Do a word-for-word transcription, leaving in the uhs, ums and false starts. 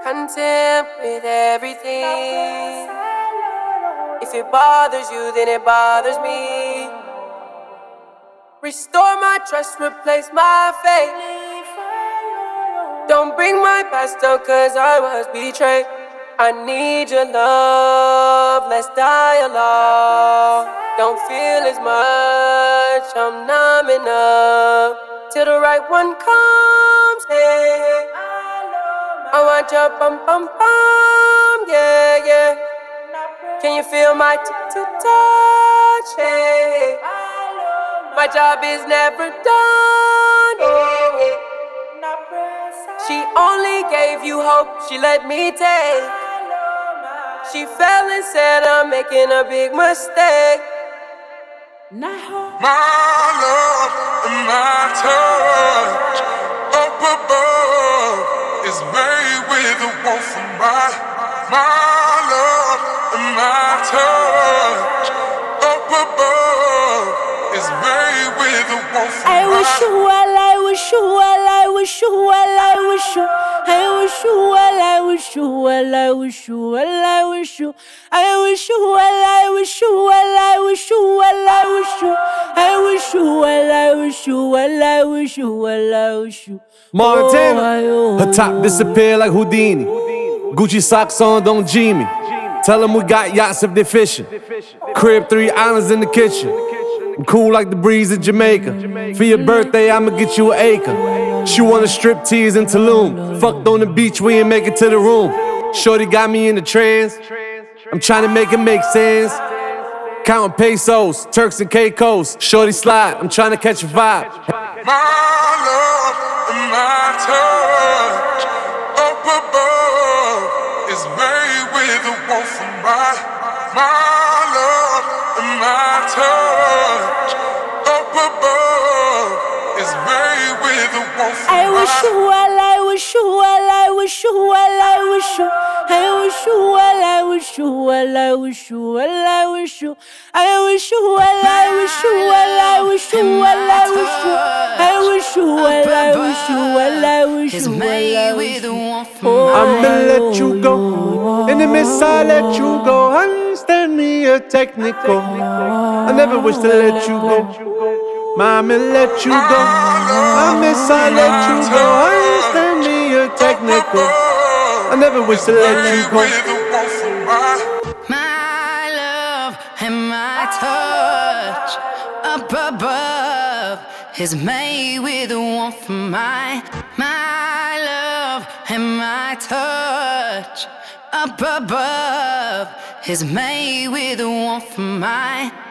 content with everything. If it bothers you, then it bothers me. Restore my trust, replace my faith. Don't bring my past up, cause I was betrayed. I need your love, less dialogue. Don't feel as much, I'm numbing up till the right one comes, hey. I want your bum bum bum, yeah, yeah. Can you feel my t-t-touch, hey. My job is never done, hey. She only gave you hope, she let me take. She fell and said I'm making a big mistake. My love and my touch up above is made with a warmth from my. My love and my touch up above is made with a warmth from my. I wish you well, I wish you well, I wish you well, I wish you. I wish you well, I wish you well, I wish you well, I wish you. I wish you well, I wish you well, I wish you well, I wish you. I wish you well, I wish you well, I wish you well, I wish you. Montana, her top disappear like Houdini. Gucci socks on, don't G me. Tell them we got yachts if they fishing. Crib three islands in the kitchen. I'm cool like the breeze of Jamaica. For your birthday, I'ma get you an acre. She wanna strip tease in Tulum. Fucked on the beach, we ain't make it to the room. Shorty got me in the trance. I'm trying to make it make sense. Counting pesos, Turks and Caicos. Shorty slide, I'm trying to catch a vibe. My love and my touch up above is made with a warmth from my. My love and my touch up above is made with a warmth from my. I wish you well, I wish you well, I wish you well, I wish you. I wish you well, I wish you well, I wish you well, I wish you. I wish you well, I wish you well, I wish you well, I wish you. I wish you well, I wish you well, I wish you well, I wish you. I'ma let you go. In the midst, I let you go. Understand me, a technical. I never wish to let you go. Mama, let you go. I miss, I let you go. Understand me, a technical. I never wish to let you go. My love and my touch up above is made with a warmth from mine. My love and my touch up above is made with a warmth from mine.